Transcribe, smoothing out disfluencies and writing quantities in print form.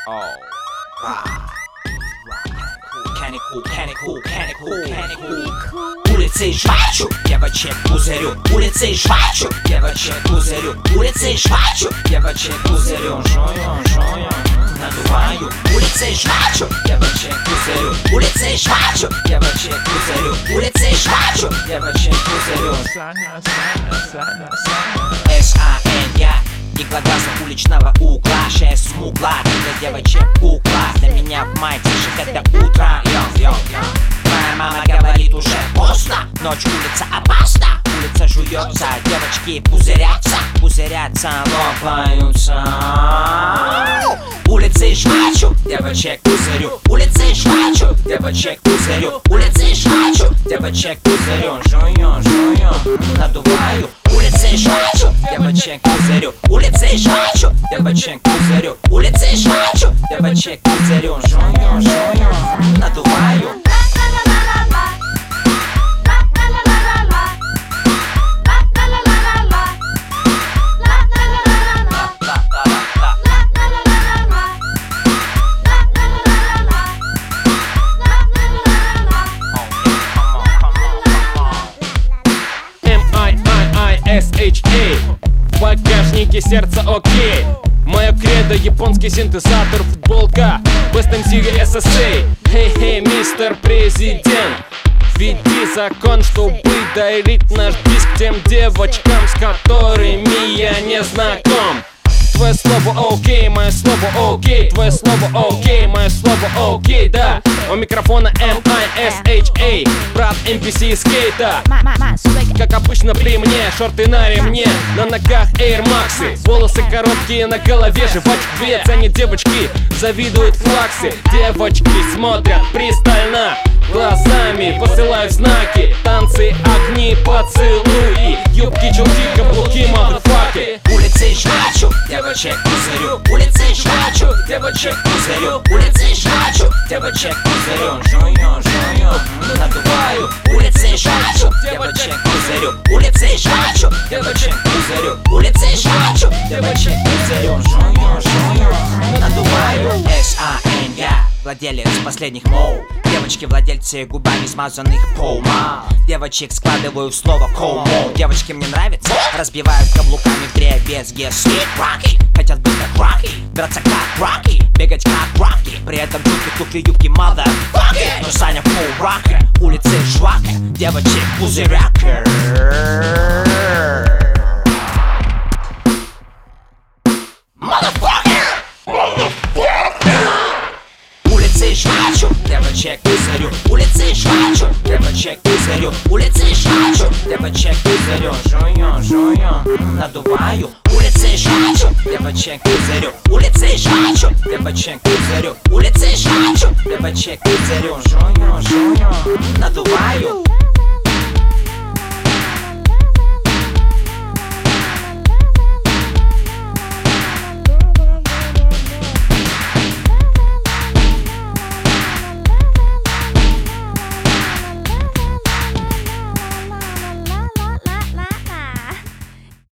Улицей жвачу, девочек пузырю. Улицей жвачу, девочек пузырю. Улицей жвачу, девочек пузырю. Жую, надуваю. Улицей жвачу, девочек пузырю. Улицей жвачу, девочек пузырю. Улицей жвачу, девочек пузырю. S.A.N. я Никогдаса уличного угла, шея смугла. Для девочек кукла, для меня в мае тише это утро. Моя мама говорит уже поздно, ночь, улица опасна. Улица жуется, девочки пузырятся. Пузырятся, лопаются. Улицей жвачу, девочек пузырю. Улицей жвачу, девочек пузырю. Улицей жвачу, девочек пузырю. Жую, надуваю. Улицей жвачу, девочек пузырю. Улицей жвачу, девочек пузырю. Улицей жвачу, девочек пузырю. Жую, надуваю. S.H.A. В багажнике сердца окей. Мое кредо, японский синтезатор, футболка West MTV SSA. Хей, мистер президент, введи закон, чтобы дарить наш диск тем девочкам, с которыми я не знаком. Твое слово окей, мое слово окей. Твое слово окей, мое слово окей, да. У микрофона M.I.S.H.A. брат NPC скейта. Как обычно при мне, шорты на ремне, на ногах Air Max'ы. Волосы короткие, на голове жвачку две. Ценят девочки, завидуют флаксы. Девочки смотрят пристально глазами, посылают знаки. Танцы, огни, поцелуи. Юбки, чулки, каблуки, мазафаки. Улицей жвачу, девочек пузырю. Улицей жвачу, девочек пузырю. Улицей жвачу, девочек пузырю. Жую, надуваю. Улицей жвачу, девочек пузырю. Улицей жвачу, девочек пузырю. Улицей жвачу, девочек пузырю. Жую, надуваю. S.A.N. я владелец последних моу. Девочки владельцы губами смазанных поума. Девочек складываю в слово коумо. Девочки мне нравятся, разбивают каблуками в дребезги. Скейт роки, хотят быть как роки, драться как роки, бегать как роки. При этом туфли, юбки, motherfucker. Но Саня фул рока, улицы жвака, девочек пузыряка. Улицей жвачу, девочек пузырю. Улицей жвачу, девочек пузырю. Улицей жвачу, девочек пузырю. Жую, надуваю. Улицей жвачу, девочек пузырю. Улицей жвачу, девочек пузырю. Улицей жвачу, девочек пузырю. Жую, надуваю.